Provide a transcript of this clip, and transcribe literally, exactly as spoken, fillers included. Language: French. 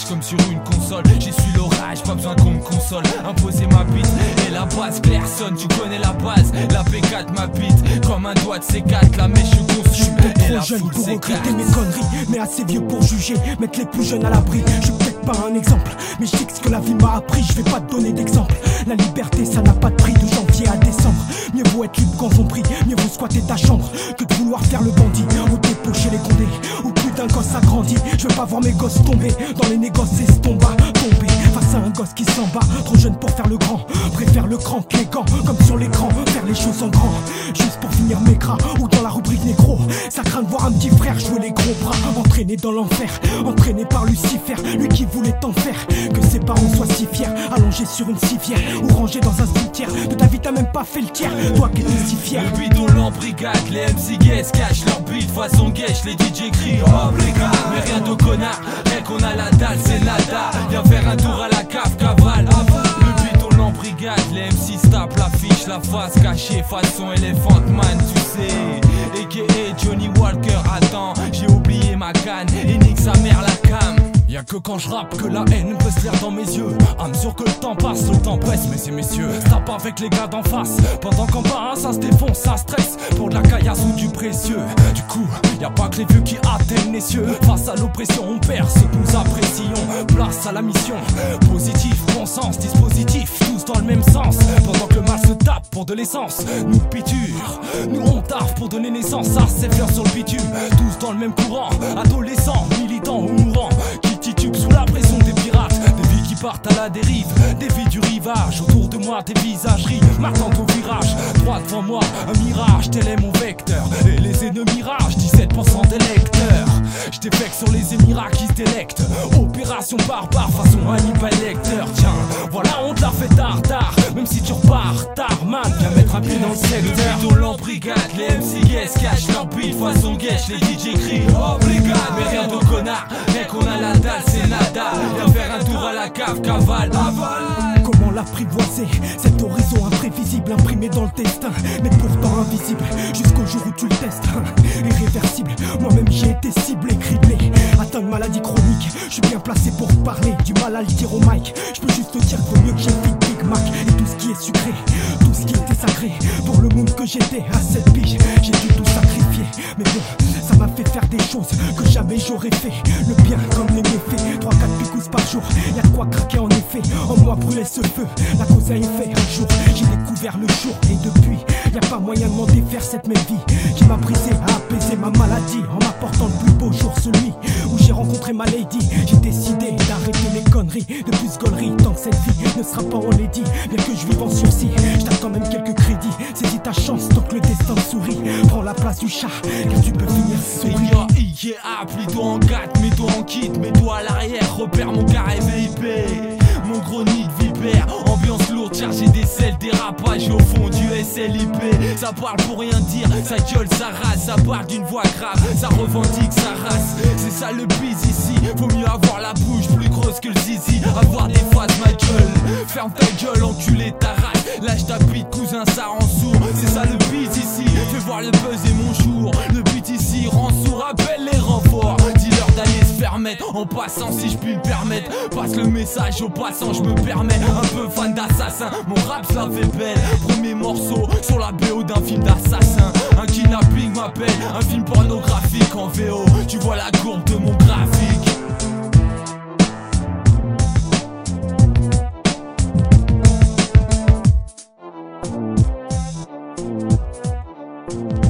comme sur une console. J'ai su l'orage, pas besoin qu'on me console. Imposer ma bite et la base claire sonne. Tu connais la base, la P quatre m'habite comme un doigt de C quatre. La mèche je consume et la trop jeune foule pour s'éclate. regretter mes conneries, mais assez vieux pour juger, mettre les plus jeunes à l'abri. Je suis peut-être pas un exemple, mais je dis que ce que la vie m'a appris, je vais pas te donner d'exemple. La liberté ça n'a pas de prix, de janvier à décembre. Mieux vaut être libre quand on prie, mieux vaut squatter ta chambre que de vouloir faire le bandit ou dépocher les condés. Ou plus d'un gosse a grandi, je veux pas voir mes gosses tomber dans les négoces estomba, tomber face à un gosse qui s'en bat, trop jeune pour faire le grand. Préfère le cran que les gants, comme sur l'écran, faire les choses en grand. Juste pour finir mes cras, ou dans la rubrique négro. Ça craint de voir un petit frère jouer les gros bras, entraîné dans l'enfer, entraîné par Lucifer, lui qui voulait tant faire que ses parents soient si fiers, allongés sur une civière ou rangés dans un cimetière. De ta vie t'as même pas fait le tiers, toi qui étais si fier. Le bidon l'embrigade, les M C guess cachent leur beat façon guèche, les D J crient obrigade. Mais rien de connard, rien qu'on a la dalle, c'est nada. Viens faire un tour à la cave, cavale. Le bidon l'embrigade, les M C se tapent l'affiche, la face cachée façon Elephant Man, tu sais. A K A Johnny Walker, attends, j'ai oublié ma canne et nique sa mère la cam. Y'a que quand je rappe que la haine peut se lire dans mes yeux. À mesure que le temps passe, le temps presse, mais c'est messieurs. Tape avec les gars d'en face, pendant qu'en bas ça se défonce, ça stresse. Pour de la caillasse ou du précieux. Du coup, y'a pas que les vieux qui atteignent les cieux. Face à l'oppression, on perd ce que nous apprécions. Place à la mission, positif, bon sens, dispositif, tous dans le même sens. Pendant que le mal se tape pour de l'essence, nous piture, nous on taffe pour donner naissance à ces fleurs sur le bitume. Tous dans le même courant, adolescents, militants ou mourants, qui titubent sous la pression des pirates. Des vies qui partent à la dérive, des vies du rivage. Autour de moi des visageries, marquant au virage. Droit devant moi, un mirage, tel est mon vecteur. Et les ennemis rage, dix-sept pour cent des lecteurs. J'défecte sur les émirats qui se délectent. Opération barbare façon Hannibal Lecter. Tiens, voilà on te la fait tard tard. Même si tu repars tard man, viens mettre un pied dans le secteur. Le bidon l'embrigade, les M C guess cachent leur beat façon guèche, les D J crient obrigade. Mais rien de connard, rien qu'on a la dalle, c'est nada. Viens faire un tour à la cave, cavale, avale. Comment l'apprivoiser, cet horizon imprévisible imprimé dans le destin, mais pourtant invisible, jusqu'au jour où tu le testes. Irréversible, moi-même j'ai été ciblé, criblé, atteint de maladie chronique. Je suis bien placé pour parler, du mal à le dire au mic. Je peux juste te dire qu'au mieux que j'ai fait Big Mac. Et tout ce qui est sucré, tout ce qui était sacré, pour le monde que j'étais à cette pige, j'ai dû tout sacrifier. Mais bon, ça m'a fait faire des choses que jamais j'aurais fait. Le bien comme les méfaits, trois quatre picousses par jour. Y'a de quoi craquer en effet, en moi brûlait ce feu. La cause a effet, un jour j'ai découvert le jour. Et depuis, y'a pas moyen de m'en défaire cette même vie qui m'a brisé à apaiser ma maladie, en m'apportant le plus beau jour, celui où j'ai rencontré ma lady. J'ai décidé d'arrêter mes conneries, de plus gaulerie, tant que cette vie ne sera pas en lady. Bien que je vive en sursis, je t'attends quand même quelques crédits. Saisis ta chance tant que le destin te sourit. Prends la place du chat, car tu peux finir sourire. I A, plie-toi en quatre, mets-toi en kit, mets-toi à l'arrière, repère mon carré V I P. Mon gros nid de vipère, ambiance lourde, chargé des selles, dérapage au fond du S L I P. Ça parle pour rien dire, ça gueule, ça rase, ça parle d'une voix grave, ça revendique sa race. C'est ça le bise ici, faut mieux avoir la bouche plus grosse que le zizi, avoir des phases ma gueule. Ferme ta gueule, enculé ta race, lâche ta bite, cousin, ça rend sourd. C'est ça le bise ici, fais voir le buzz et mon jour. Le but ici rend sourd, appelle les renforts. Dis-leur d'aller se faire mettre, en passant si je puis me permettre. Passe le message au passant, je me permets. Un peu fan d'assassin, mon rap ça fait belle. Premier morceau sur la B O d'un film d'assassin. Un kidnapping m'appelle, un film pornographique en V O. Tu vois la courbe de mon graphique. Thank you.